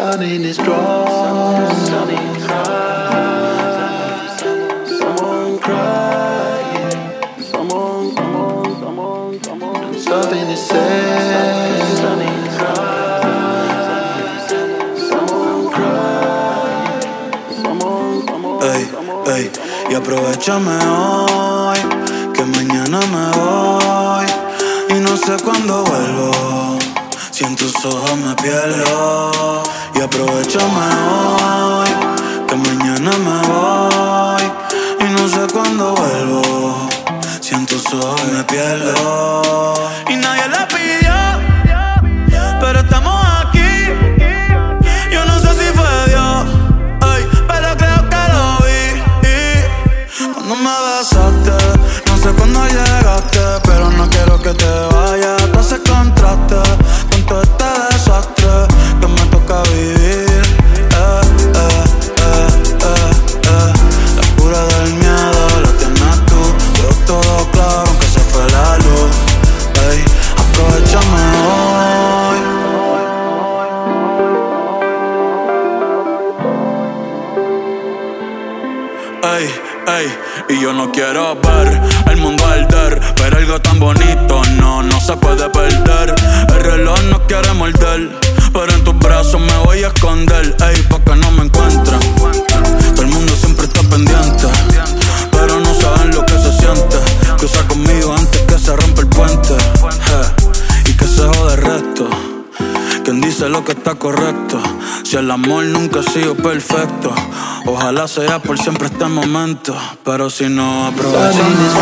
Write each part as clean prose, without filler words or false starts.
sun in his drawers. Someone crying. Someone stuff in his head. Someone crying. Ey, ey, y aprovechame hoy, que mañana me voy y no sé cuándo vuelvo. Si en tus ojos me pierdo. Y aprovechame hoy, que mañana me voy y no sé cuándo vuelvo. Si en tus ojos me pierdo. Y nadie la pidió, pero estamos aquí. Yo no sé si fue Dios, ay, pero creo que lo vi. Cuando me besaste, no sé cuándo llegaste, pero no quiero que te vayas. Tú haces contraste con todo este desastre que me toca vivir. La cura del miedo la tienes tú. Veo todo claro aunque se fue la luz. Ey, aprovechame hoy. Ey, ey, y yo no quiero ver el mundo arder, pero algo tan bonito no se puede perder. El reloj no quiere morder, pero en tus brazos me voy a esconder. Ey, pa' que no me encuentren. Todo el mundo siempre está pendiente, pero no saben lo que se siente. Cruza conmigo antes que se rompa el puente, y que se jode el resto. Quien dice lo que está correcto. Si el amor nunca ha sido perfecto, ojalá sea por siempre este momento. Pero si no, aprovechamos.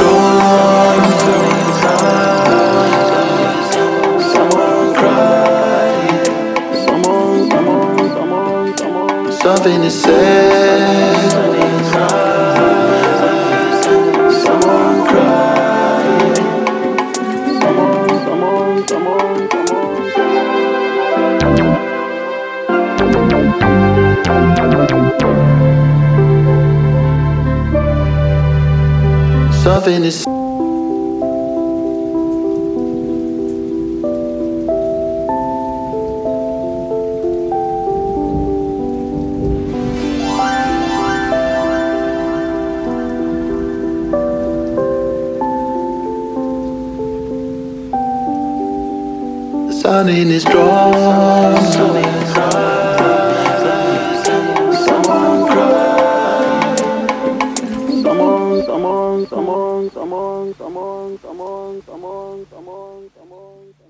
Someone crying. Something is said. Someone crying. Something is. The sun in his drawers. Someone crying. Someone.